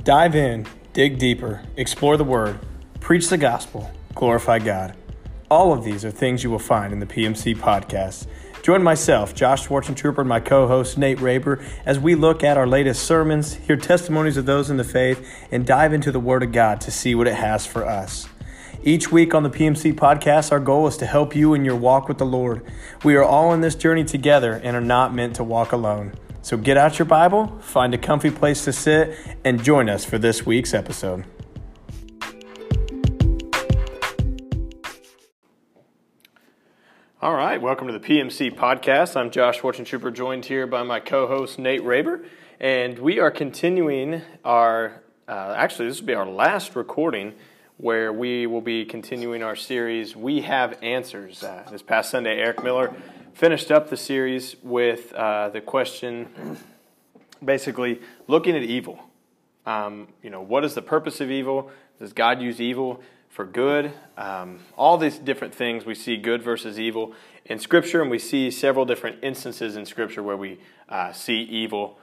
Dive in, dig deeper, explore the Word, preach the gospel, glorify God. All of these are things you will find in the PMC podcast. Join myself, Josh Schwarzentrooper, and my co-host Nate Raber as we look at our latest sermons, hear testimonies of those in the faith, and dive into the Word of God to see what it has for us. Each week on the PMC podcast, our goal is to help you in your walk with the Lord. We are all in this journey together and are not meant to walk alone. So get out your Bible, find a comfy place to sit, and join us for this week's episode. All right, welcome to the PMC podcast. I'm Josh Schwarzentrooper, joined here by my co-host Nate Raber, and we are continuing our, this will be our last recording where we will be continuing our series, We Have Answers. This past Sunday, Eric Miller finished up the series with the question, basically looking at evil. What is the purpose of evil? Does God use evil for good? All these different things. We see good versus evil in Scripture, and we see several different instances in Scripture where we see evil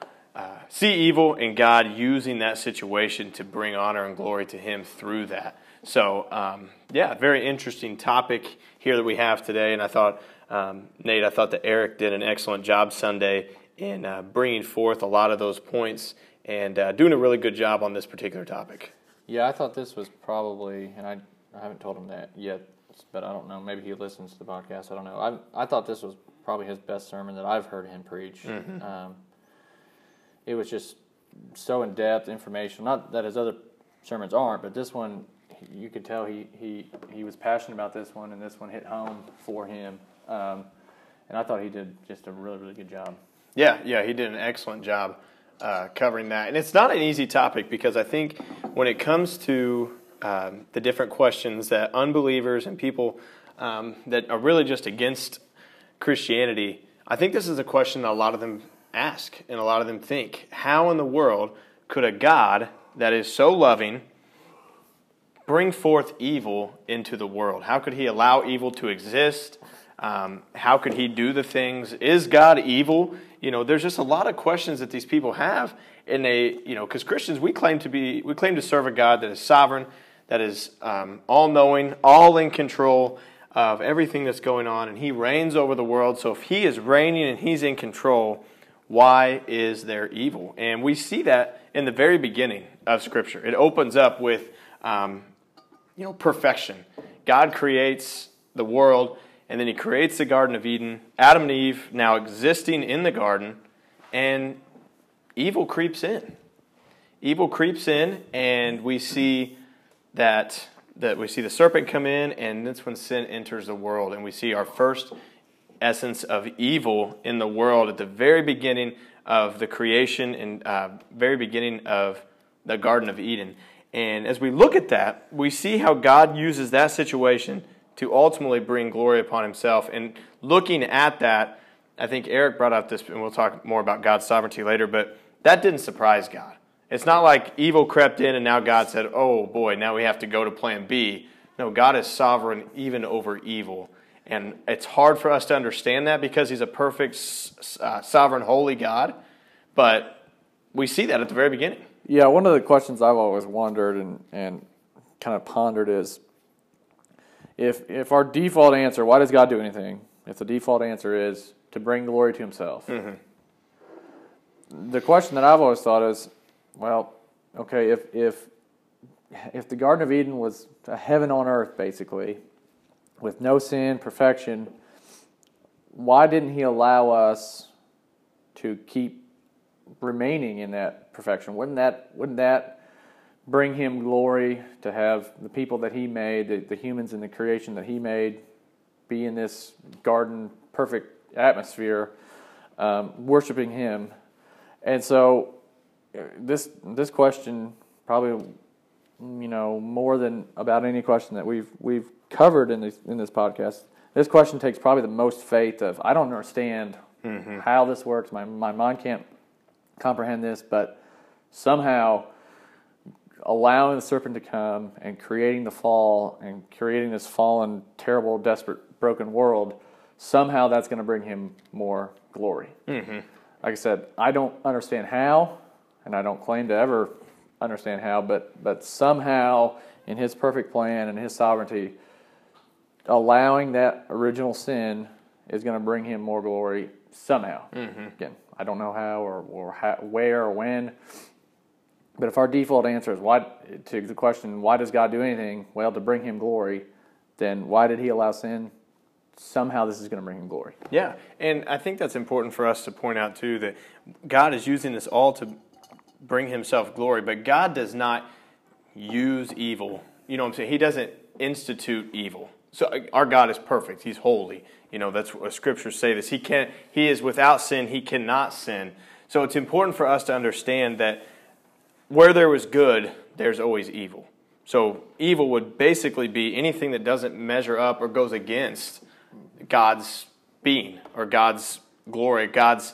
and God using that situation to bring honor and glory to Him through that. So, very interesting topic here that we have today, and I thought, Nate, that Eric did an excellent job Sunday in bringing forth a lot of those points and doing a really good job on this particular topic. Yeah, I thought this was probably, and I haven't told him that yet, but I don't know, maybe he listens to the podcast, I don't know. I thought this was probably his best sermon that I've heard him preach. Mm-hmm. It was just so in-depth information, not that his other sermons aren't, but this one, you could tell he was passionate about this one, and this one hit home for him. And I thought he did just a really, really good job. Yeah, he did an excellent job covering that. And it's not an easy topic because I think when it comes to the different questions that unbelievers and people that are really just against Christianity, I think this is a question that a lot of them ask and a lot of them think. How in the world could a God that is so loving bring forth evil into the world? How could He allow evil to exist? How could He do the things? Is God evil? There's just a lot of questions that these people have, and because Christians, we claim to serve a God that is sovereign, that is all-knowing, all in control of everything that's going on, and He reigns over the world. So if He is reigning and He's in control, why is there evil? And we see that in the very beginning of Scripture. It opens up with perfection. God creates the world, and then He creates the Garden of Eden, Adam and Eve now existing in the garden, and evil creeps in. Evil creeps in, and we see that we see the serpent come in, and that's when sin enters the world, and we see our first essence of evil in the world at the very beginning of the creation and very beginning of the Garden of Eden. And as we look at that, we see how God uses that situation to ultimately bring glory upon Himself. And looking at that, I think Eric brought up this, and we'll talk more about God's sovereignty later, but that didn't surprise God. It's not like evil crept in and now God said, oh boy, now we have to go to plan B. No, God is sovereign even over evil. And it's hard for us to understand that because He's a perfect, sovereign, holy God. But we see that at the very beginning. Yeah, one of the questions I've always wondered and kind of pondered is, if our default answer, why does God do anything? If the default answer is to bring glory to Himself. Mm-hmm. The question that I've always thought is, well, okay, if the Garden of Eden was a heaven on earth, basically, with no sin, perfection, why didn't He allow us to keep remaining in that perfection? Wouldn't that bring Him glory to have the people that He made, the humans in the creation that He made, be in this garden perfect atmosphere, worshiping Him? And so this question probably, more than about any question that we've covered in this podcast, this question takes probably the most faith of, I don't understand how this works. My mind can't comprehend this, but somehow allowing the serpent to come and creating the fall and creating this fallen, terrible, desperate, broken world, somehow that's going to bring Him more glory. Mm-hmm. Like I said, I don't understand how, and I don't claim to ever understand how, but somehow in His perfect plan and His sovereignty, allowing that original sin is going to bring Him more glory somehow. Again, I don't know how or how, where or when, but if our default answer is why to the question, why does God do anything? Well, to bring Him glory. Then why did He allow sin? Somehow this is going to bring Him glory. Yeah, and I think that's important for us to point out too, that God is using this all to bring Himself glory, but God does not use evil. You know what I'm saying? He doesn't institute evil. So our God is perfect. He's holy. You know, that's what scriptures say this. He is without sin. He cannot sin. So it's important for us to understand that where there was good, there's always evil. So evil would basically be anything that doesn't measure up or goes against God's being or God's glory, God's,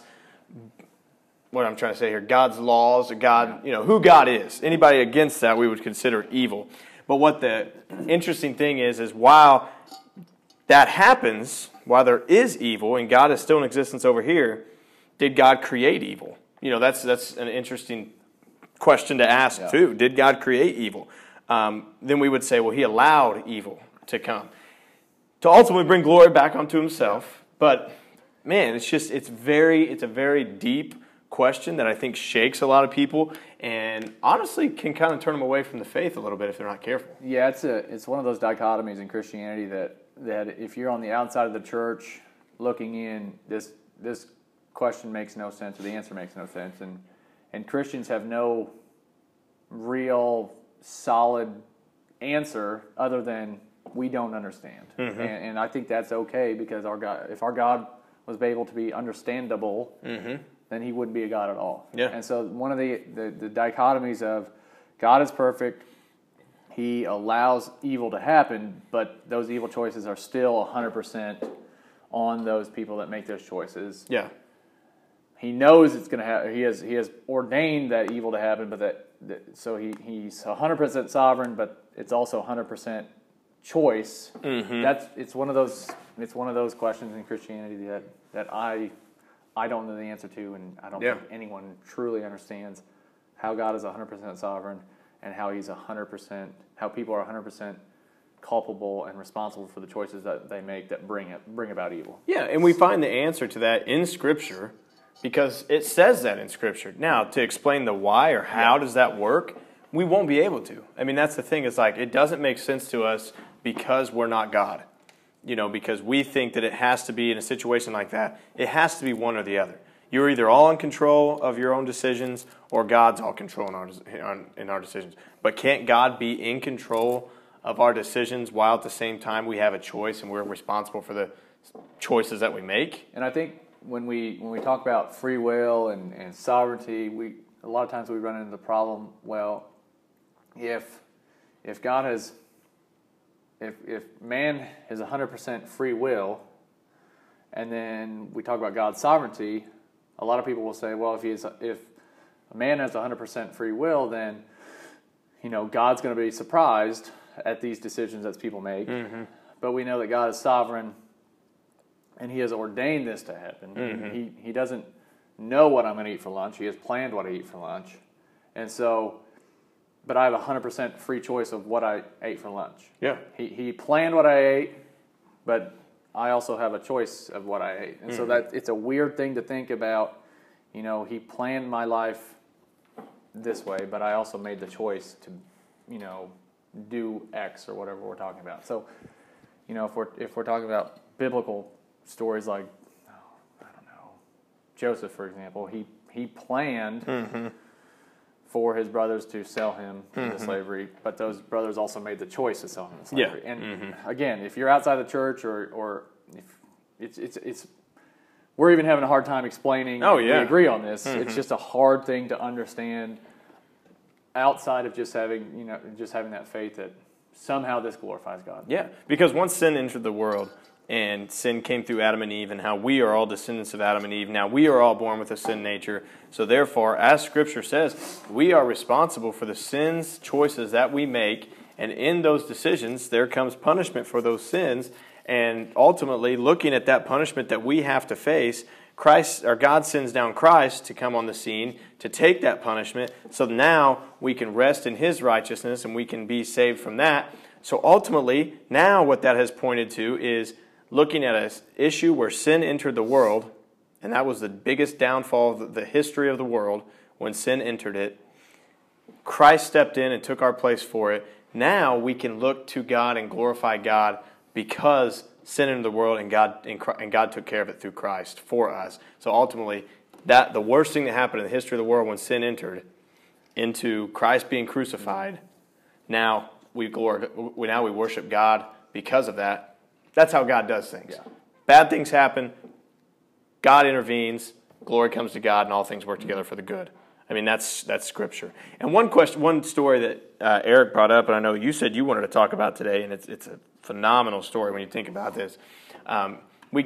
what I'm trying to say here, God's laws, or God, you know, who God is. Anybody against that we would consider evil. But what the interesting thing is while that happens, while there is evil and God is still in existence over here, did God create evil? You know, that's an interesting question to ask too. Did God create evil? Then we would say, well, He allowed evil to come to ultimately bring glory back onto Himself. But man, it's a very deep question that I think shakes a lot of people and honestly can kind of turn them away from the faith a little bit if they're not careful. Yeah, it's one of those dichotomies in Christianity that if you're on the outside of the church looking in, this question makes no sense or the answer makes no sense, and Christians have no real solid answer other than we don't understand. And I think that's okay because if our God was able to be understandable, then He wouldn't be a God at all. Yeah. And so one of the dichotomies of God is perfect, He allows evil to happen, but those evil choices are still 100% on those people that make those choices. Yeah. He knows it's going to happen. He has ordained that evil to happen, but so He's 100% sovereign, but it's also 100% choice. It's one of those questions in Christianity that I don't know the answer to, and I don't think anyone truly understands how God is 100% sovereign and how He's 100%, how people are 100% culpable and responsible for the choices that they make that bring about evil. Yeah, and we find the answer to that in Scripture because it says that in Scripture. Now, to explain the why or how does that work, we won't be able to. I mean, that's the thing. It's like it doesn't make sense to us because we're not God. You know, because we think that it has to be in a situation like that. It has to be one or the other. You're either all in control of your own decisions or God's all control in our decisions. But can't God be in control of our decisions while at the same time we have a choice and we're responsible for the choices that we make? And I think when we talk about free will and sovereignty, a lot of times we run into the problem, well, if God has, if man has 100% free will, and then we talk about God's sovereignty, a lot of people will say, well, if a man has 100% free will, then God's going to be surprised at these decisions that people make. But we know that God is sovereign, and He has ordained this to happen. He doesn't know what I'm going to eat for lunch. He has planned what I eat for lunch, and so. But I have 100% free choice of what I ate for lunch. Yeah. He planned what I ate, but I also have a choice of what I ate. And so that it's a weird thing to think about. He planned my life this way, but I also made the choice to, do X or whatever we're talking about. So, if we're talking about biblical stories like, I don't know, Joseph, for example, he planned for his brothers to sell him into slavery, but those brothers also made the choice to sell him into slavery. Yeah. And again, if you're outside the church or if it's we're even having a hard time explaining. We agree on this. It's just a hard thing to understand outside of just having that faith that somehow this glorifies God. Yeah, because once sin entered the world, and sin came through Adam and Eve, and how we are all descendants of Adam and Eve. Now, we are all born with a sin nature. So therefore, as Scripture says, we are responsible for the sins, choices that we make. And in those decisions, there comes punishment for those sins. And ultimately, looking at that punishment that we have to face, God sends down Christ to come on the scene to take that punishment. So now we can rest in his righteousness and we can be saved from that. So ultimately, now what that has pointed to is looking at an issue where sin entered the world, and that was the biggest downfall of the history of the world when sin entered it. Christ stepped in and took our place for it. Now we can look to God and glorify God because sin entered the world and God took care of it through Christ for us. So ultimately, the worst thing that happened in the history of the world when sin entered into Christ being crucified, now we worship God because of that. That's how God does things. Yeah. Bad things happen, God intervenes, glory comes to God, and all things work together for the good. I mean, that's Scripture. And one story that Eric brought up, and I know you said you wanted to talk about today, and it's a phenomenal story when you think about this. When we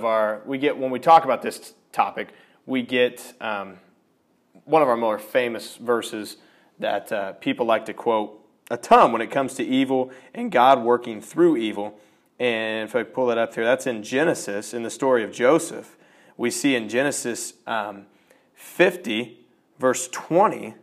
talk about this topic, we get one of our more famous verses that people like to quote a ton when it comes to evil and God working through evil. And if I pull that up here, that's in Genesis, in the story of Joseph. We see in Genesis 50, verse 20,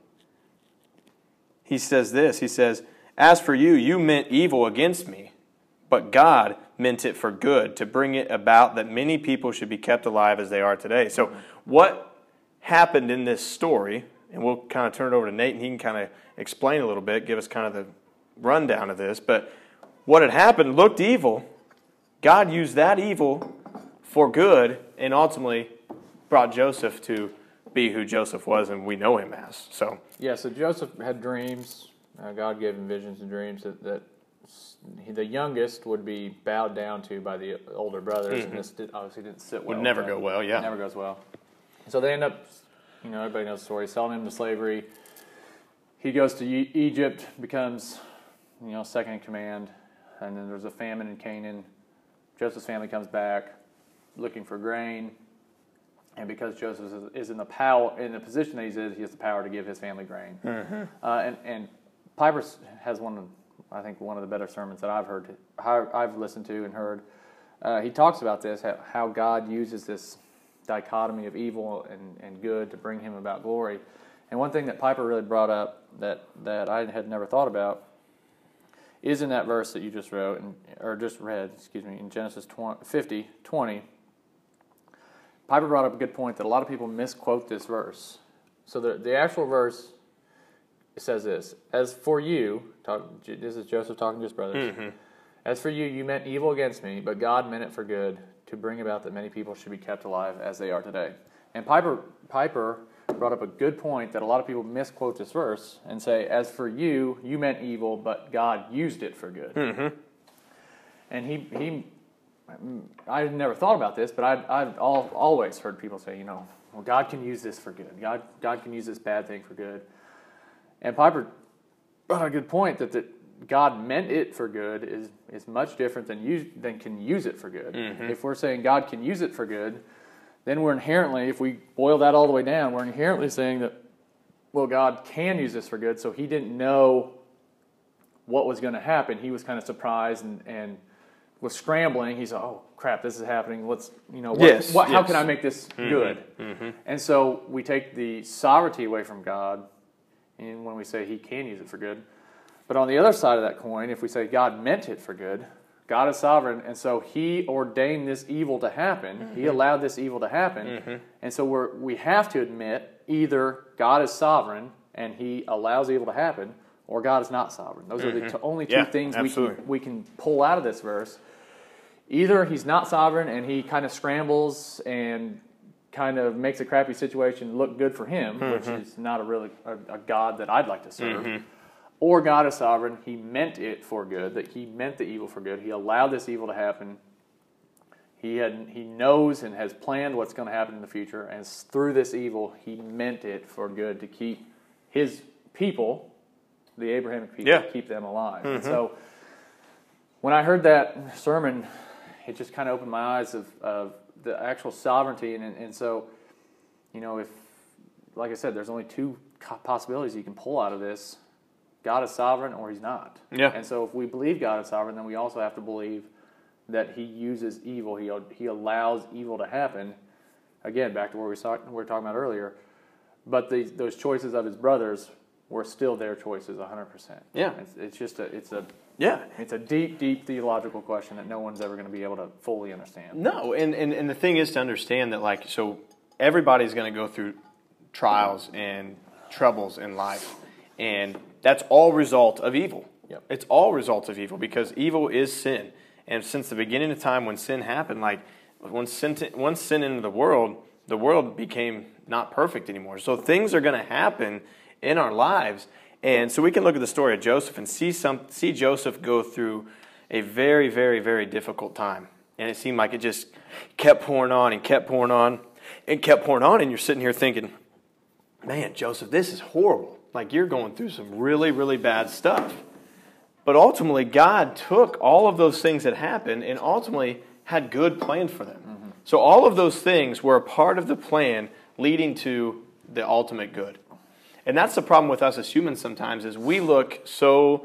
he says this. He says, "As for you, you meant evil against me, but God meant it for good, to bring it about that many people should be kept alive as they are today." So what happened in this story, and we'll kind of turn it over to Nate, and he can kind of explain a little bit, give us kind of the rundown of this, but what had happened looked evil. God used that evil for good and ultimately brought Joseph to be who Joseph was and we know him as. So Joseph had dreams. God gave him visions and dreams that the youngest would be bowed down to by the older brothers, and this obviously didn't sit well. Would never go well, yeah. It never goes well. So they end up, everybody knows the story, selling him to slavery. He goes to Egypt, becomes, second in command, and then there's a famine in Canaan. Joseph's family comes back looking for grain, and because Joseph is in the position that he's in, he has the power to give his family grain. And Piper has one of the better sermons that I've listened to and heard. He talks about this, how God uses this dichotomy of evil and good to bring him about glory. And one thing that Piper really brought up that I had never thought about is in that verse that you just read, in Genesis 50:20. Piper brought up a good point that a lot of people misquote this verse. So the actual verse, it says this: "As for you," this is Joseph talking to his brothers, "As for you, you meant evil against me, but God meant it for good, to bring about that many people should be kept alive as they are today." And Piper brought up a good point that a lot of people misquote this verse and say, "As for you, you meant evil, but God used it for good." And I had never thought about this, but I've always heard people say, well, God can use this for good. God can use this bad thing for good. And Piper brought a good point that God meant it for good is much different than can use it for good. If we're saying God can use it for good, then we're inherently, if we boil that all the way down, we're inherently saying that, well, God can use this for good, so he didn't know what was going to happen. He was kind of surprised and was scrambling. He said, "Oh, crap, this is happening. Let's, how can I make this good?" And so we take the sovereignty away from God, and when we say he can use it for good. But on the other side of that coin, if we say God meant it for good, God is sovereign, and so he ordained this evil to happen. He allowed this evil to happen. And so we have to admit either God is sovereign and he allows evil to happen, or God is not sovereign. Those are the only two things we can pull out of this verse. Either he's not sovereign and he kind of scrambles and kind of makes a crappy situation look good for him, which is not a God that I'd like to serve. Or God is sovereign. He meant it for good, that he meant the evil for good. He allowed this evil to happen. He knows and has planned what's going to happen in the future, and through this evil, he meant it for good to keep his people, the Abrahamic people, keep them alive. And so when I heard that sermon, it just kind of opened my eyes of the actual sovereignty. And so, if, like I said, there's only two possibilities you can pull out of this. God is sovereign or he's not. Yeah. And so if we believe God is sovereign, then we also have to believe that he uses evil. He allows evil to happen, again, back to where we were talking about earlier, but those choices of his brothers were still their choices 100%. Yeah. It's a deep, deep theological question that no one's ever going to be able to fully understand. No, and the thing is to understand that, like, so everybody's going to go through trials and troubles in life, and that's all result of evil. Yep. It's all result of evil, because evil is sin. And since the beginning of time when sin happened, like, once sin into the world became not perfect anymore. So things are going to happen in our lives. And so we can look at the story of Joseph and see Joseph go through a very, very, very difficult time. And it seemed like it just kept pouring on and kept pouring on and kept pouring on. And you're sitting here thinking, man, Joseph, this is horrible. Like, you're going through some really, really bad stuff. But ultimately, God took all of those things that happened and ultimately had good planned for them. Mm-hmm. So all of those things were a part of the plan leading to the ultimate good. And that's the problem with us as humans sometimes, is we look so,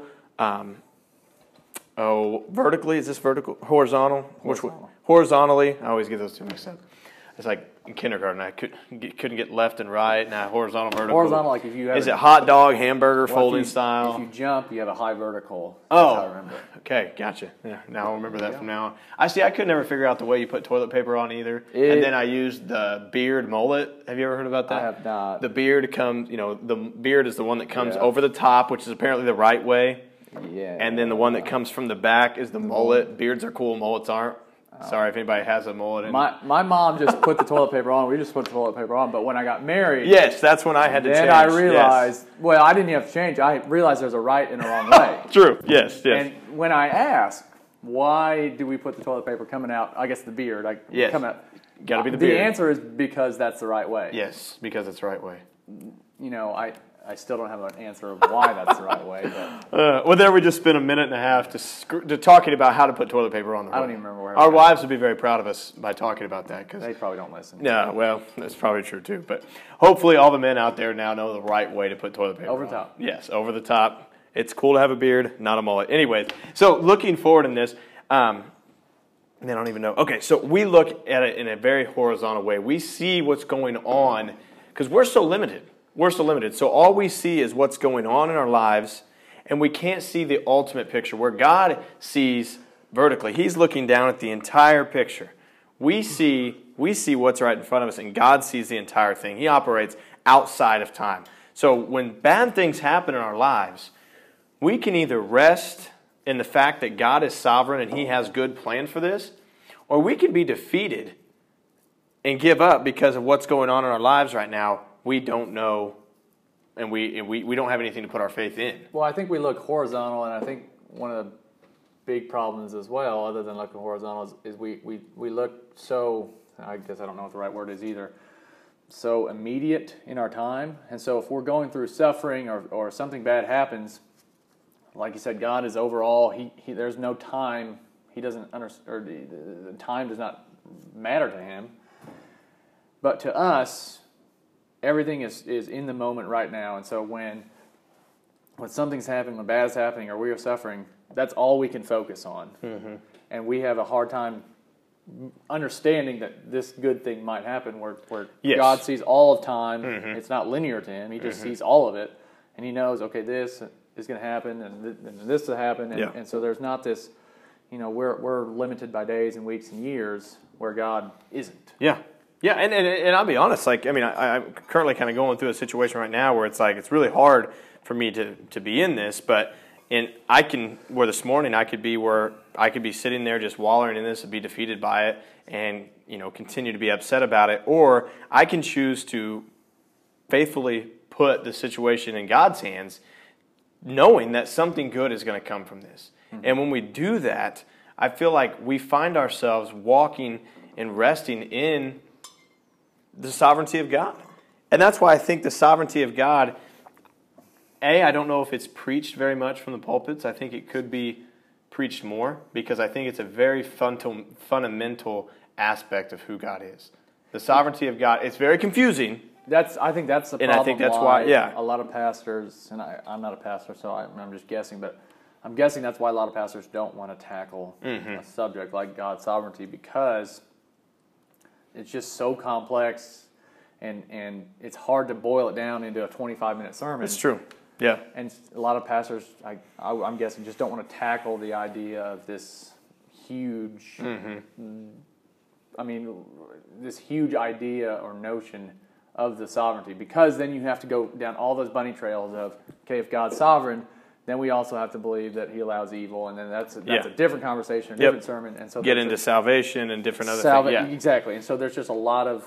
vertically, is this vertical? Horizontal? Horizontally. I always get those two mixed up. It's like in kindergarten, I couldn't get left and right. Now horizontal, vertical. Horizontal, like if you have... Is it hot dog, hamburger, folding style? If you jump, you have a high vertical. Oh, I remember. Okay, gotcha. Yeah, now I'll remember that from now on. I could never figure out the way you put toilet paper on either. And then I used the beard mullet. Have you ever heard about that? I have not. The beard comes, the beard is the one that comes over the top, which is apparently the right way. Yeah. And then the one that comes from the back is the mullet. Beards are cool, mullets aren't. Sorry if anybody has a mullet. My mom just put the toilet paper on. We just put the toilet paper on. But when I got married... Yes, that's when I had to change. Then I realized... Yes. Well, I didn't have to change. I realized there's a right and a wrong way. True. Yes. And when I asked, why do we put the toilet paper coming out, I guess the beard, come out... Got to be the beard. The answer is because that's the right way. Yes, because it's the right way. I still don't have an answer of why that's the right way. But well, there we just spent a minute and a half to talking about how to put toilet paper on the roll. I don't even remember where. Our wives would be very proud of us by talking about that, because they probably don't listen. Yeah, well, that's probably true too. But hopefully, all the men out there now know the right way to put toilet paper over on. the top. Yes, over the top. It's cool to have a beard, not a mullet. Anyways, so looking forward in this. I don't even know. Okay, so we look at it in a very horizontal way. We see what's going on because we're so limited. We're so limited. So all we see is what's going on in our lives, and we can't see the ultimate picture where God sees vertically. He's looking down at the entire picture. We see what's right in front of us, and God sees the entire thing. He operates outside of time. So when bad things happen in our lives, we can either rest in the fact that God is sovereign and He has good plan for this, or we can be defeated and give up because of what's going on in our lives right now. We don't know, and we don't have anything to put our faith in. Well, I think we look horizontal, and I think one of the big problems as well, other than looking horizontal, is we look so, I guess I don't know what the right word is either, so immediate in our time. And so if we're going through suffering or something bad happens, like you said, God is overall, he there's no time, He doesn't understand, or the time does not matter to Him. But to us, everything is in the moment right now. And so when something's happening, when bad's happening, or we are suffering, that's all we can focus on. Mm-hmm. And we have a hard time understanding that this good thing might happen where yes. God sees all of time. Mm-hmm. It's not linear to Him. He just sees all of it. And He knows, okay, this is going to happen, and this will happen. And so there's not this, we're limited by days and weeks and years where God isn't. Yeah. Yeah, and I'll be honest, I'm currently kind of going through a situation right now where it's like it's really hard for me to be in this, but where this morning I could be sitting there just wallowing in this and be defeated by it and, continue to be upset about it, or I can choose to faithfully put the situation in God's hands, knowing that something good is going to come from this. Mm-hmm. And when we do that, I feel like we find ourselves walking and resting in the sovereignty of God. And that's why I think the sovereignty of God, I don't know if it's preached very much from the pulpits. I think it could be preached more, because I think it's a very fundamental aspect of who God is. The sovereignty of God, it's very confusing. I think that's the problem. And I think that's why a lot of pastors, and I'm not a pastor, so I'm just guessing, but I'm guessing that's why a lot of pastors don't want to tackle a subject like God's sovereignty, because it's just so complex, and it's hard to boil it down into a 25-minute sermon. It's true. Yeah. And a lot of pastors, I'm guessing, just don't want to tackle the idea of this huge, this huge idea or notion of the sovereignty, because then you have to go down all those bunny trails of, okay, if God's sovereign, then we also have to believe that He allows evil, and then that's a different conversation, a different sermon, and so get into salvation and different other things. Yeah. Exactly, and so there's just a lot of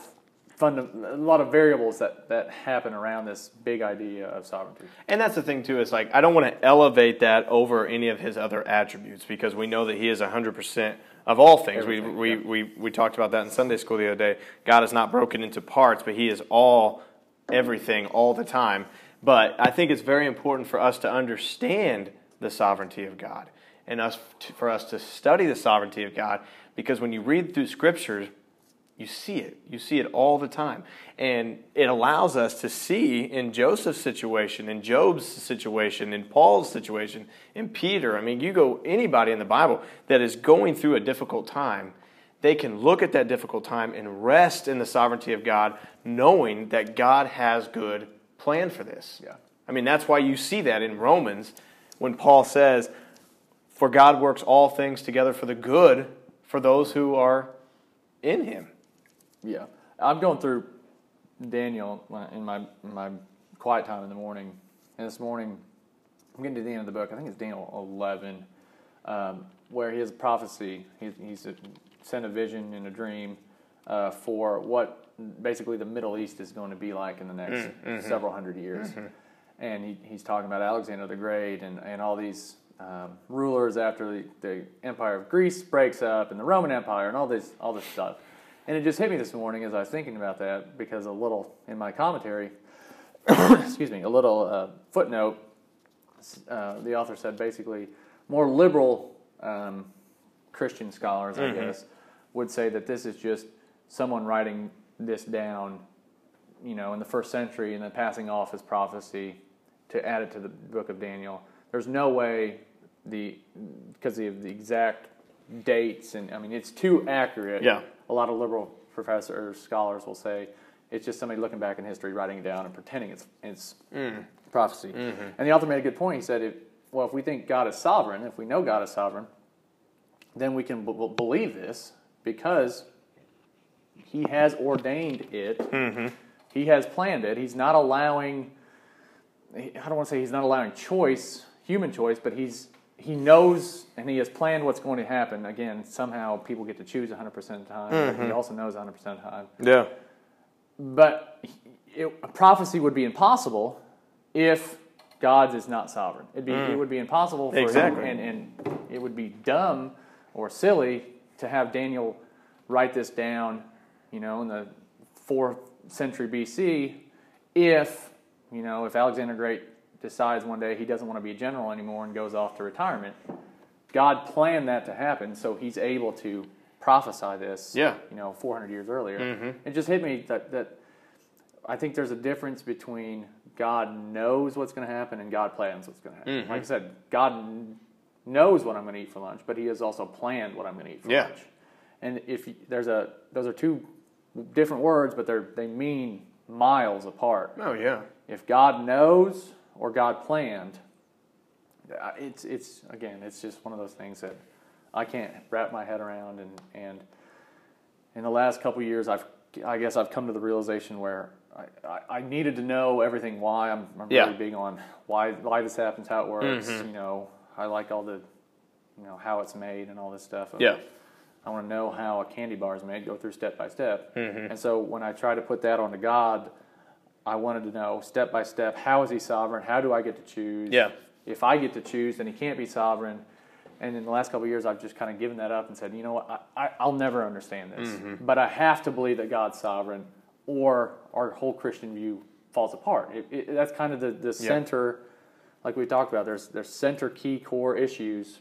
variables that happen around this big idea of sovereignty. And that's the thing too, is like, I don't want to elevate that over any of His other attributes, because we know that He is 100% of all things. We talked about that in Sunday school the other day. God is not broken into parts, but He is everything all the time. But I think it's very important for us to understand the sovereignty of God, and for us to study the sovereignty of God, because when you read through Scriptures, you see it. You see it all the time. And it allows us to see in Joseph's situation, in Job's situation, in Paul's situation, in Peter. I mean, you go, anybody in the Bible that is going through a difficult time, they can look at that difficult time and rest in the sovereignty of God, knowing that God has good plan for this. Yeah. I mean, that's why you see that in Romans when Paul says, for God works all things together for the good for those who are in Him. Yeah, I'm going through Daniel in my quiet time in the morning, and this morning I'm getting to the end of the book. I think it's Daniel 11, where he has a prophecy. He's sent a vision in a dream for what basically the Middle East is going to be like in the next several hundred years, and he's talking about Alexander the Great and all these rulers after the Empire of Greece breaks up, and the Roman Empire, and all this stuff. And it just hit me this morning as I was thinking about that, because a little, in my commentary, excuse me, a little footnote, the author said basically more liberal Christian scholars, I guess, would say that this is just someone writing this down, in the first century and then passing off as prophecy to add it to the book of Daniel. There's no way, because of the exact dates, and I mean, it's too accurate. Yeah. A lot of liberal professors, scholars will say it's just somebody looking back in history, writing it down, and pretending it's prophecy. And the author made a good point. He said, if we think God is sovereign, if we know God is sovereign, then we can believe this because He has ordained it. He has planned it. He's not allowing, I don't want to say He's not allowing human choice, but He knows, and He has planned what's going to happen. Again, somehow people get to choose 100% of the time, but He also knows 100% of the time. Yeah. But a prophecy would be impossible if God's is not sovereign. It would be impossible for Him, and it would be dumb or silly to have Daniel write this down, in the 4th century BC, if Alexander the Great decides one day he doesn't want to be a general anymore and goes off to retirement. God planned that to happen, so He's able to prophesy this, 400 years earlier. It just hit me that I think there's a difference between God knows what's going to happen and God plans what's going to happen. Like I said, God knows what I'm going to eat for lunch, but He has also planned what I'm going to eat for lunch. And those are two different words, but they mean miles apart. Oh yeah. If God knows or God planned, it's just one of those things that I can't wrap my head around. And in the last couple of years, I guess I've come to the realization where I needed to know everything. Why I'm really big on why this happens, how it works. I like all the how it's made and all this stuff. I want to know how a candy bar is made. Go through step by step. And so when I try to put that onto God, I wanted to know step by step, how is He sovereign? How do I get to choose? Yeah. If I get to choose, then He can't be sovereign. And in the last couple of years, I've just kind of given that up and said, you know what, I'll never understand this. But I have to believe that God's sovereign, or our whole Christian view falls apart. That's kind of the center, like we talked about. There's center key core issues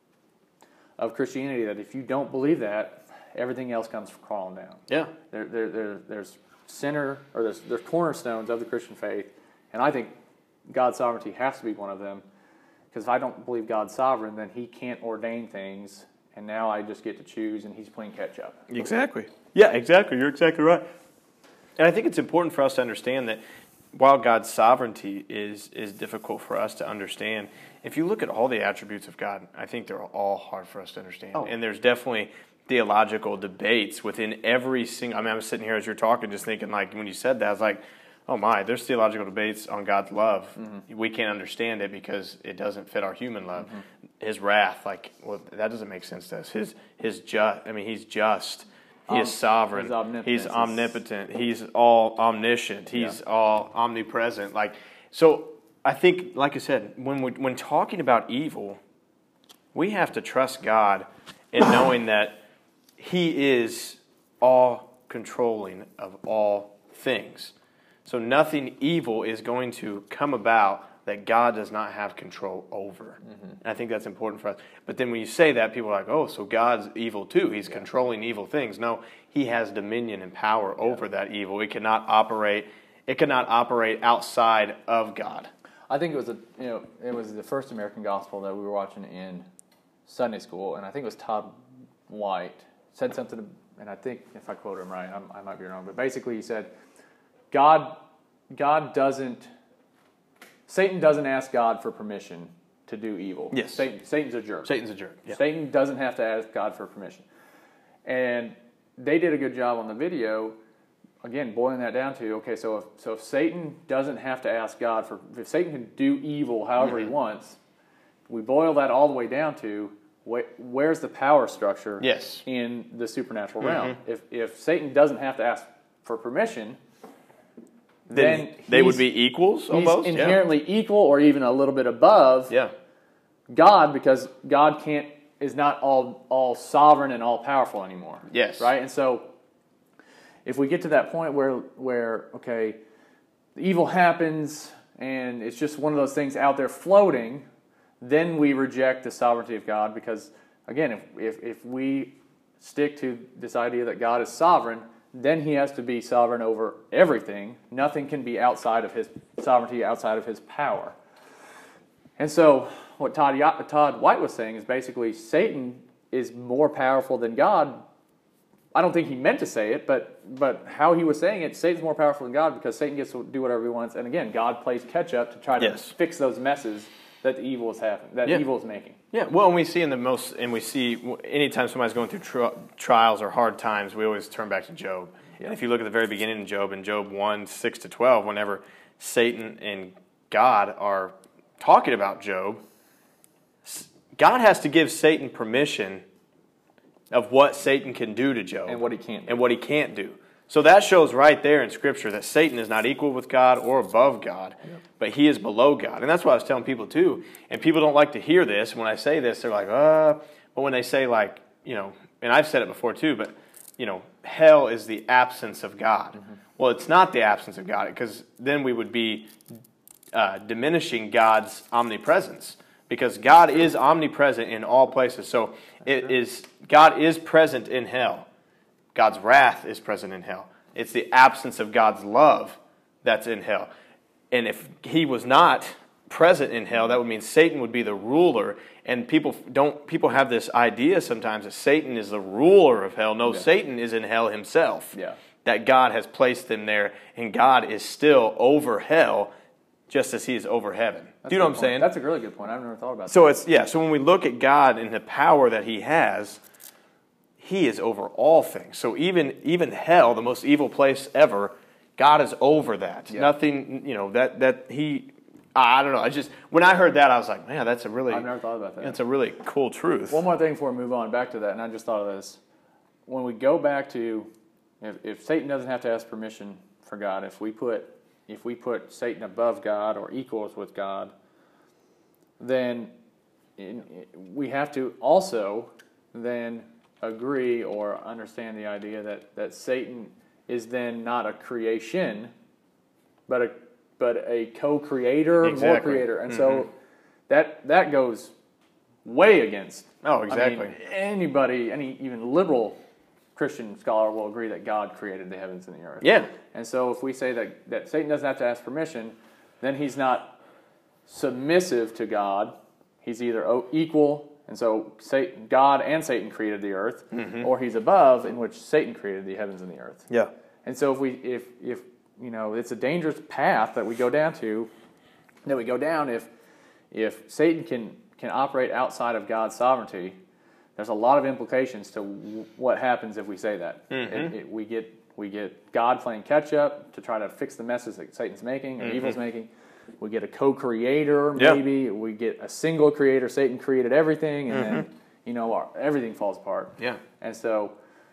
of Christianity that if you don't believe that, everything else comes crawling down. Yeah. There's center, or there's cornerstones of the Christian faith, and I think God's sovereignty has to be one of them, because if I don't believe God's sovereign, then He can't ordain things, and now I just get to choose, and He's playing catch up. Exactly. Yeah, exactly. You're exactly right. And I think it's important for us to understand that while God's sovereignty is difficult for us to understand, if you look at all the attributes of God, I think they're all hard for us to understand. Oh. And there's definitely theological debates within every single... I mean, I was sitting here as you're talking just thinking, like, when you said that, I was like, oh my, there's theological debates on God's love. Mm-hmm. We can't understand it because it doesn't fit our human love. Mm-hmm. His wrath, like, well, that doesn't make sense to us. He's just. He is sovereign. He's omnipotent. He's all omniscient. He's all omnipresent. Like, so I think, like I said, when talking about evil, we have to trust God in knowing that He is all controlling of all things. So nothing evil is going to come about that God does not have control over. Mm-hmm. And I think that's important for us. But then when you say that, people are like, oh, so God's evil too. He's controlling evil things. No, He has dominion and power over that evil. It cannot operate outside of God. I think it was the first American Gospel that we were watching in Sunday school, and I think it was Todd White said something, and I think if I quote him right, I might be wrong, but basically he said, Satan doesn't ask God for permission to do evil. Yes. Satan's a jerk. Satan's a jerk. Yeah. Satan doesn't have to ask God for permission. And they did a good job on the video, again, boiling that down to, okay, so if Satan doesn't have to ask God if Satan can do evil however he wants, we boil that all the way down to where's the power structure in the supernatural realm. If Satan doesn't have to ask for permission, then they would be equals almost? He's inherently equal or even a little bit above God, because God is not all sovereign and all powerful anymore. Yes. Right? And so if we get to that point where okay, the evil happens and it's just one of those things out there floating, then we reject the sovereignty of God, because again, if we stick to this idea that God is sovereign, then He has to be sovereign over everything. Nothing can be outside of His sovereignty, outside of His power. And so what Todd White was saying is basically Satan is more powerful than God. I don't think he meant to say it, but how he was saying it, Satan's more powerful than God because Satan gets to do whatever he wants. And again, God plays catch up to try to fix those messes that the evil is evil is making. Yeah, well, and we see anytime somebody's going through trials or hard times, we always turn back to Job. Yeah. And if you look at the very beginning of Job, in Job 1, 6-12, whenever Satan and God are talking about Job, God has to give Satan permission of what Satan can do to Job. And what he can't do. And what he can't do. So that shows right there in Scripture that Satan is not equal with God or above God, but he is below God. And that's what I was telling people too. And people don't like to hear this. When I say this, they're like, but when they say like, and I've said it before too, but, hell is the absence of God. Mm-hmm. Well, it's not the absence of God, because then we would be diminishing God's omnipresence, because God is omnipresent in all places. So God is present in hell. God's wrath is present in hell. It's the absence of God's love that's in hell. And if he was not present in hell, that would mean Satan would be the ruler. And people have this idea sometimes that Satan is the ruler of hell. No, Satan is in hell himself. Yeah. That God has placed him there, and God is still over hell, just as he is over heaven. Do you know what I'm saying? That's a really good point. I've never thought about that. So when we look at God and the power that he has, he is over all things. So even hell, the most evil place ever, God is over that. Yeah. Nothing, I don't know. When I heard that, I was like, man, I've never thought about that. That's a really cool truth. One more thing before we move on back to that, and I just thought of this. When we go back to, if Satan doesn't have to ask permission for God, if we put Satan above God or equals with God, then we have to also then agree or understand the idea that Satan is then not a creation, but a co-creator, more creator. And so that goes way against. Oh, exactly. Anybody, any even liberal Christian scholar will agree that God created the heavens and the earth. Yeah. And so if we say that Satan doesn't have to ask permission, then he's not submissive to God. He's either equal And so God and Satan created the earth, or he's above, in which Satan created the heavens and the earth. Yeah. And so if it's a dangerous path that we go down if Satan can operate outside of God's sovereignty, there's a lot of implications to what happens if we say that. We get God playing catch up to try to fix the messes that Satan's making or evil's making. We get a co-creator, maybe. We get a single creator. Satan created everything, and then, everything falls apart. Yeah. And so,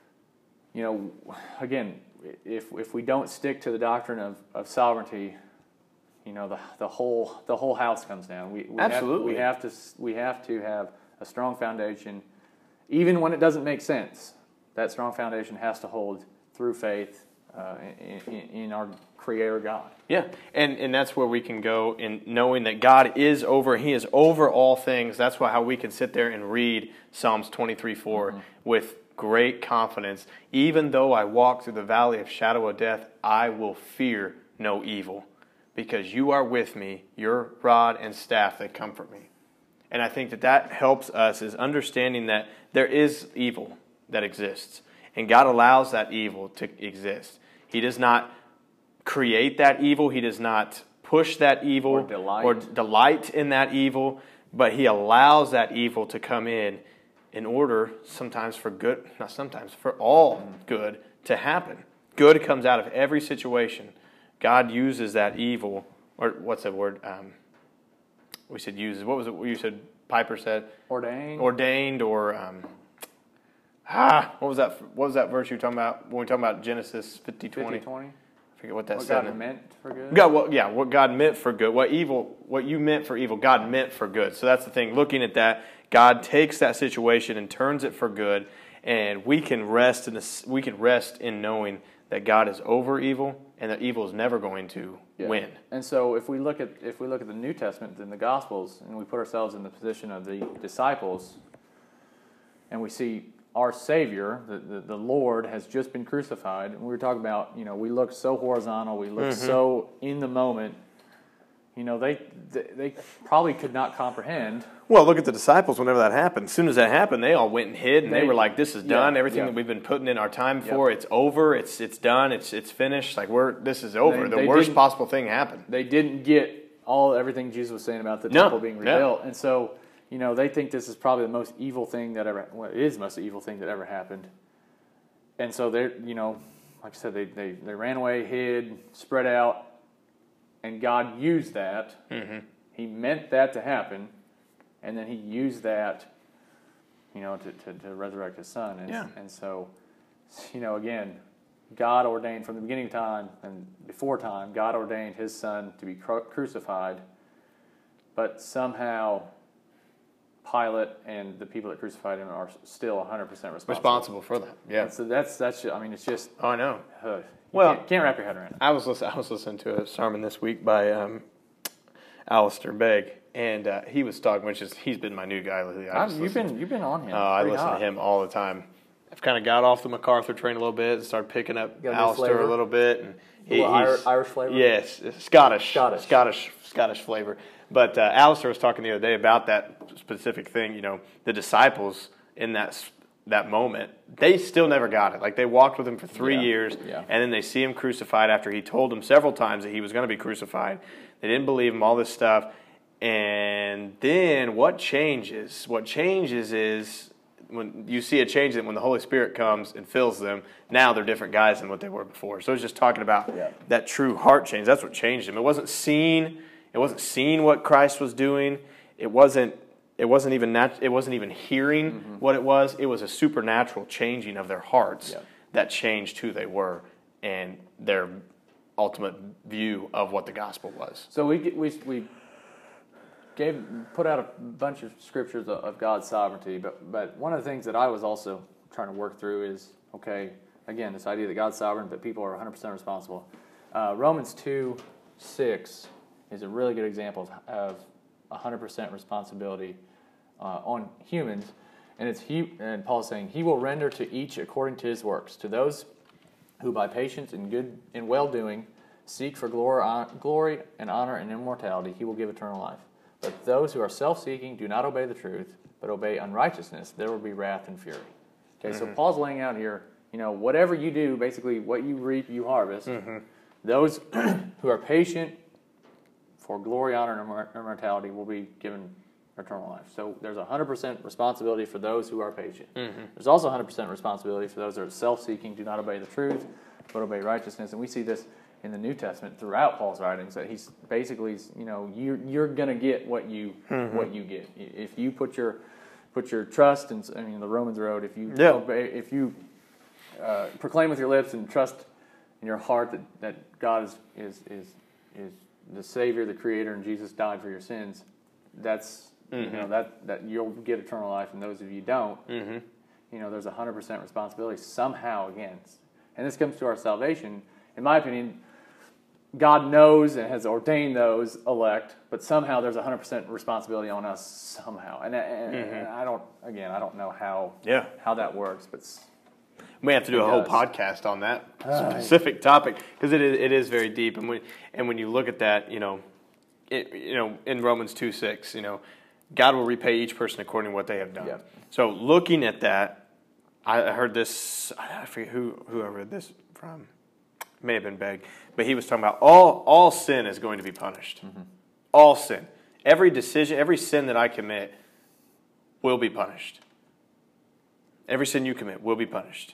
again, if we don't stick to the doctrine of sovereignty, the whole house comes down. Absolutely. We have to have a strong foundation, even when it doesn't make sense. That strong foundation has to hold through faith in our Creator God. Yeah, and that's where we can go in knowing that God is over. He is over all things. That's how we can sit there and read Psalms 23:4 with great confidence. Even though I walk through the valley of shadow of death, I will fear no evil, because you are with me, your rod and staff, they comfort me. And I think that helps us is understanding that there is evil that exists, and God allows that evil to exist. He does not create that evil. He does not push that evil or delight in that evil, but He allows that evil to come in order sometimes for good, not sometimes, for all good to happen. Good comes out of every situation. God uses that evil, or what's that word? We said uses. What was it you said? Piper said? Ordained, or what was that? What was that verse you were talking about when we talking about Genesis 50:20? I forget what that said. What God meant for good. What God meant for good. What you meant for evil, God meant for good. So that's the thing. Looking at that, God takes that situation and turns it for good, and we can rest in knowing that God is over evil, and that evil is never going to win. And so if we look at the New Testament and the Gospels, and we put ourselves in the position of the disciples, and we see our Savior, the Lord, has just been crucified, and we were talking about, we look so horizontal, we look so in the moment. They probably could not comprehend. Well, look at the disciples whenever that happened. As soon as that happened, they all went and hid, and they were like, this is done. Everything that we've been putting in our time for, it's over. It's done. It's finished. Like, this is over. The worst possible thing happened. They didn't get everything Jesus was saying about the temple being rebuilt. And so, they think this is probably the most evil thing that ever, it is the most evil thing that ever happened. And so they're, like I said, they ran away, hid, spread out. And God used that. He meant that to happen, and then He used that, to resurrect His Son. And so, again, God ordained from the beginning of time and before time, God ordained His Son to be crucified, but somehow Pilate and the people that crucified Him are still 100% responsible for that. Yeah. And so that's it's just. Oh, I know. Can't wrap your head around it. I was listening to a sermon this week by Alistair Begg, and he was talking, he's been my new guy lately. You've been on him. I listen to him all the time. I've kind of got off the MacArthur train a little bit and started picking up Alistair a little bit, and he's Irish flavor. Yes, Scottish flavor. But Alistair was talking the other day about that specific thing. The disciples in that moment, they still never got it. Like, they walked with Him for 3 years, and then they see Him crucified after He told them several times that He was going to be crucified. They didn't believe Him, all this stuff. And then what changes? What changes is when you see a change, that when the Holy Spirit comes and fills them, now they're different guys than what they were before. So it's just talking about that true heart change. That's what changed them. It wasn't seeing what Christ was doing. It wasn't even hearing what it was. It was a supernatural changing of their hearts that changed who they were and their ultimate view of what the gospel was. So we put out a bunch of scriptures of God's sovereignty, but one of the things that I was also trying to work through is, again, this idea that God's sovereign, but people are 100% responsible. Romans 2:6 is a really good example of 100% responsibility on humans, and Paul is saying, He will render to each according to his works. To those who by patience and good and well doing seek for glory and honor and immortality, He will give eternal life. But those who are self-seeking do not obey the truth, but obey unrighteousness. There will be wrath and fury. Okay, so Paul's laying out here, whatever you do, basically what you reap, you harvest. Those who are patient for glory, honor, and immortality will be given eternal life. So there's 100% responsibility for those who are patient. There's also 100% responsibility for those who are self-seeking, do not obey the truth, but obey righteousness. And we see this in the New Testament throughout Paul's writings, that he's basically, you're going to get what you get. If you put your trust in, the Romans road, if you obey, if you proclaim with your lips and trust in your heart that God is the Savior, the Creator, and Jesus died for your sins, that's that you'll get eternal life. And those of you don't, there's 100% responsibility somehow against. And this comes to our salvation. In my opinion, God knows and has ordained those elect, but somehow there's 100% responsibility on us somehow. And I don't know how that works, but we have to do a whole podcast on that specific topic, because it is very deep. And when you look at that, in Romans 2:6, God will repay each person according to what they have done. Yep. So looking at that, I heard this. I forget who I read this from. It may have been Begg, but he was talking about all sin is going to be punished. All sin, every decision, every sin that I commit will be punished. Every sin you commit will be punished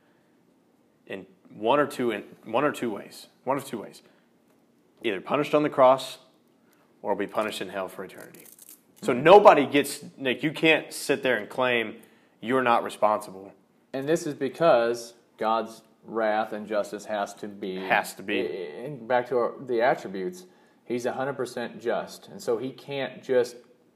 in one of two ways. One of two ways: either punished on the cross, or be punished in hell for eternity. So nobody gets, Nick, you can't sit there and claim you're not responsible. And this is because God's wrath and justice has to be. And back to the attributes, he's 100% just. And so he can't just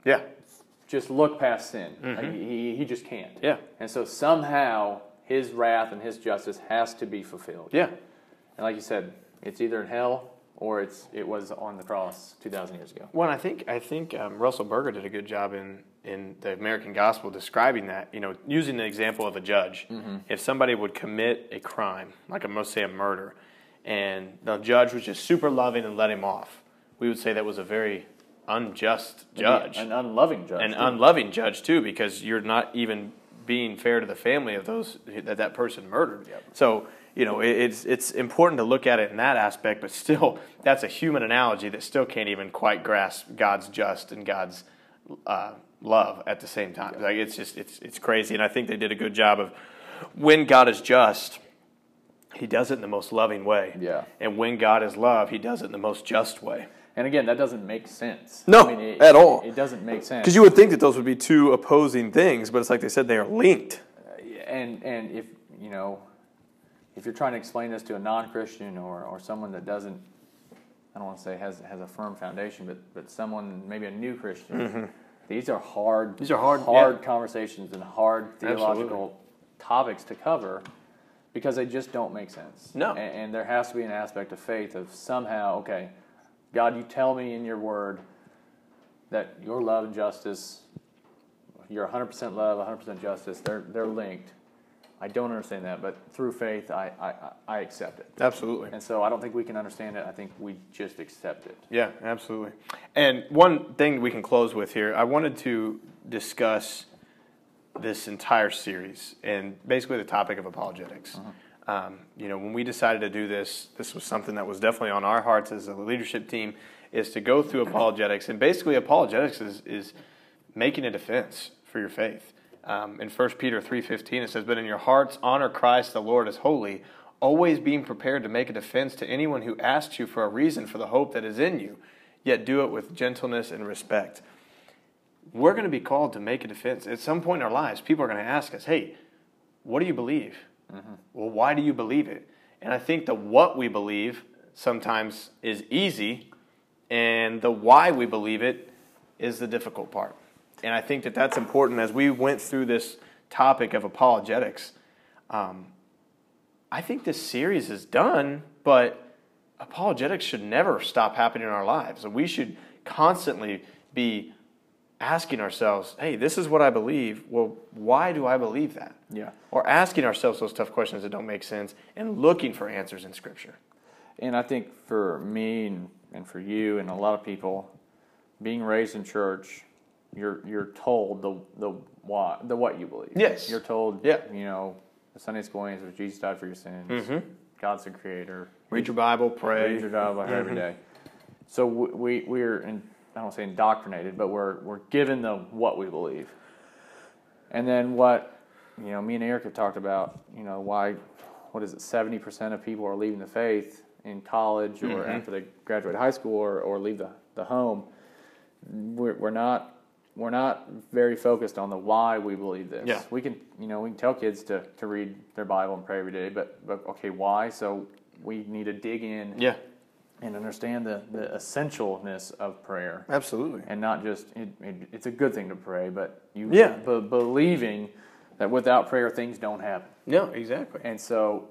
look past sin. Like he just can't. Yeah. And so somehow his wrath and his justice has to be fulfilled. Yeah. And like you said, it's either in hell or it was on the cross 2,000 years ago. Well, I think Russell Berger did a good job in the American Gospel describing that. Using the example of a judge. If somebody would commit a crime, like let's say a murder, and the judge was just super loving and let him off, we would say that was a very unjust judge, an unloving judge, unloving judge too, because you're not even being fair to the family of those that person murdered. Yep. So. It's important to look at it in that aspect, but still, that's a human analogy that still can't even quite grasp God's just and God's love at the same time. Like it's crazy, and I think they did a good job of when God is just, He does it in the most loving way. Yeah. And when God is love, He does it in the most just way. And again, that doesn't make sense. No, at all. It doesn't make sense. Because you would think that those would be two opposing things, but it's like they said, they are linked. And if if you're trying to explain this to a non-Christian or someone that doesn't, I don't want to say has a firm foundation, but someone, maybe a new Christian, these are hard conversations and hard theological topics to cover, because they just don't make sense. No. And there has to be an aspect of faith of somehow, okay, God, you tell me in your word that your love and justice, your 100% love, 100% justice, they're linked. I don't understand that, but through faith, I accept it. Absolutely. And so I don't think we can understand it. I think we just accept it. Yeah, absolutely. And one thing we can close with here, I wanted to discuss this entire series and basically the topic of apologetics. When we decided to do this was something that was definitely on our hearts as a leadership team, is to go through apologetics. And basically apologetics is making a defense for your faith. In 1 Peter 3:15 it says, "But in your hearts honor Christ the Lord as holy, always being prepared to make a defense to anyone who asks you for a reason for the hope that is in you, yet do it with gentleness and respect." We're going to be called to make a defense. At some point in our lives, people are going to ask us, "Hey, what do you believe?" Well, why do you believe it? And I think the what we believe sometimes is easy, and the why we believe it is the difficult part. And I think that that's important as we went through this topic of apologetics. I think this series is done, but apologetics should never stop happening in our lives. We should constantly be asking ourselves, hey, this is what I believe. Well, why do I believe that? Yeah. Or asking ourselves those tough questions that don't make sense and looking for answers in Scripture. And I think for me and for you and a lot of people, being raised in church, you're told the what you believe. Yes. You're told, Yeah. the Sunday school answer is Jesus died for your sins. Mm-hmm. God's the creator. Read your Bible, pray. Read your Bible every day. So we're I don't say indoctrinated, but we're given the what we believe. And then what, me and Eric have talked about, why, 70% of people are leaving the faith in college or after they graduate high school or leave the home. We're not very focused on the why we believe this. Yeah. We can tell kids to read their Bible and pray every day, but okay, why? So we need to dig in. Yeah. And understand the essentialness of prayer. Absolutely. And not just, it's a good thing to pray, but believing that without prayer things don't happen. No, exactly. And so,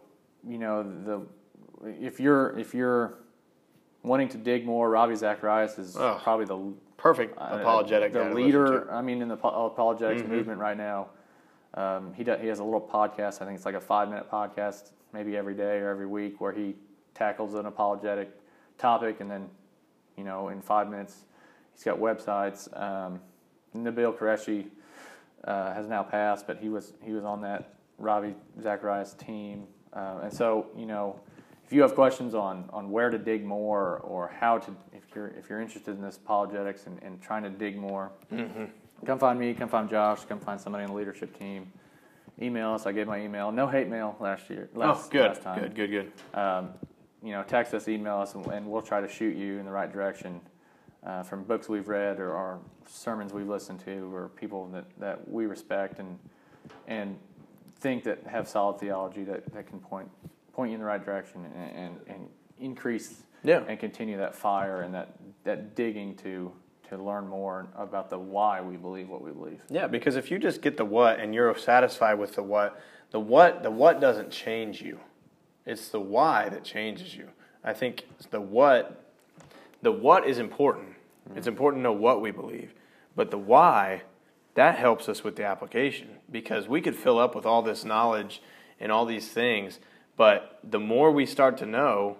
if you're wanting to dig more, Ravi Zacharias is probably the perfect apologetic the leader. In the apologetics movement right now. He has a little podcast. I think it's like a 5-minute podcast, maybe every day or every week, where he tackles an apologetic topic, and then, in 5 minutes, he's got websites. Nabil Qureshi has now passed, but he was on that Ravi Zacharias team, and so if you have questions on where to dig more or how to, if you're interested in this apologetics and trying to dig more, come find me, come find Josh, come find somebody on the leadership team. Email us. I gave my email. No hate mail last time. Good. Text us, email us, and we'll try to shoot you in the right direction from books we've read or sermons we've listened to or people that we respect and think that have solid theology that can point you in the right direction and increase and continue that fire and that digging to learn more about the why we believe what we believe. Yeah, because if you just get the what and you're satisfied with the what doesn't change you. It's the why that changes you. I think the what is important. It's important to know what we believe. But the why, that helps us with the application, because we could fill up with all this knowledge and all these things, but the more we start to know,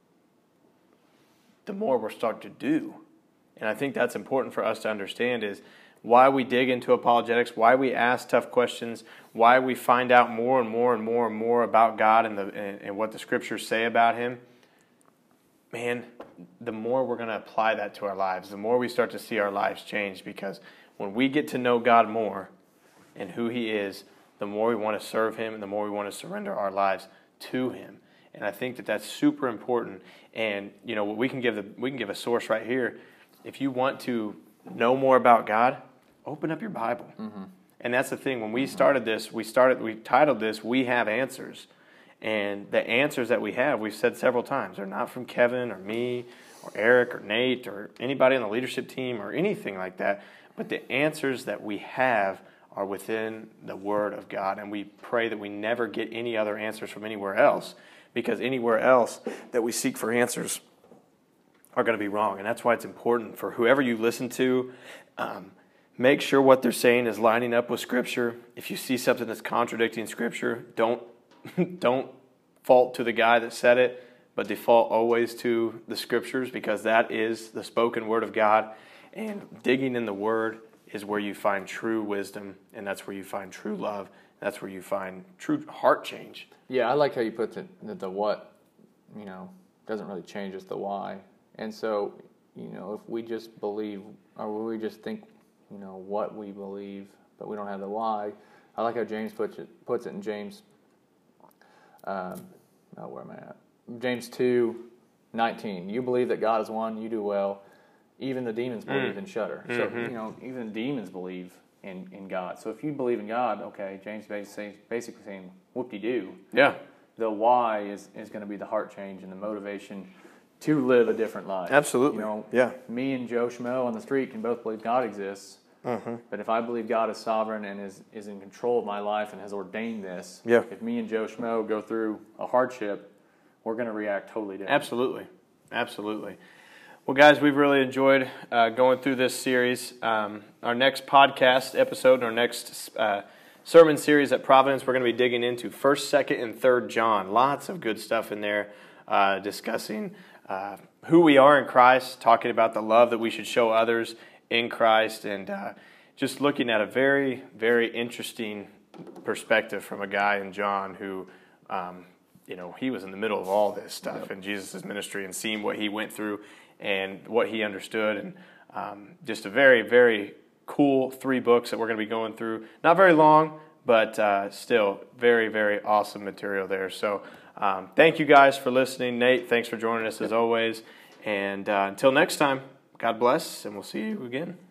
the more we'll start to do. And I think that's important for us to understand is why we dig into apologetics, why we ask tough questions, why we find out more and more and more and more about God and what the Scriptures say about Him. Man, the more we're going to apply that to our lives, the more we start to see our lives change, because when we get to know God more and who He is, the more we want to serve Him and the more we want to surrender our lives to Him. And I think that's super important. And we can give a source right here. If you want to know more about God, open up your Bible. And that's the thing. When we started this, we titled this, We Have Answers. And the answers that we have, we've said several times, they're not from Kevin or me or Eric or Nate or anybody on the leadership team or anything like that. But the answers that we have are within the Word of God. And we pray that we never get any other answers from anywhere else, because anywhere else that we seek for answers are going to be wrong. And that's why it's important for whoever you listen to, make sure what they're saying is lining up with Scripture. If you see something that's contradicting Scripture, don't fault to the guy that said it, but default always to the Scriptures, because that is the spoken Word of God. And digging in the Word is where you find true wisdom, and that's where you find true love. That's where you find true heart change. Yeah, I like how you put the what, doesn't really change, it's the why. And so, if we just believe, or we just think, what we believe, but we don't have the why. I like how James puts it in James. Where am I at? James 2:19. You believe that God is one, you do well. Even the demons believe and shudder. Mm-hmm. So even demons believe in God. So if you believe in God, okay, James basically saying, whoop-de-doo. Yeah. The why is going to be the heart change and the motivation to live a different life. Absolutely. Yeah. Me and Joe Schmo on the street can both believe God exists. Mm-hmm. But if I believe God is sovereign and is in control of my life and has ordained this, if me and Joe Schmo go through a hardship, we're going to react totally different. Absolutely. Well, guys, we've really enjoyed going through this series. Our next podcast episode, our next sermon series at Providence, we're going to be digging into 1st, 2nd, and 3rd John. Lots of good stuff in there, discussing who we are in Christ, talking about the love that we should show others in Christ, and just looking at a very, very interesting perspective from a guy in John who, he was in the middle of all this stuff in Jesus' ministry and seeing what he went through and what he understood, and just a very, very cool 3 books that we're going to be going through. Not very long, but still very, very awesome material there. So thank you guys for listening. Nate, thanks for joining us as always. And until next time, God bless, and we'll see you again.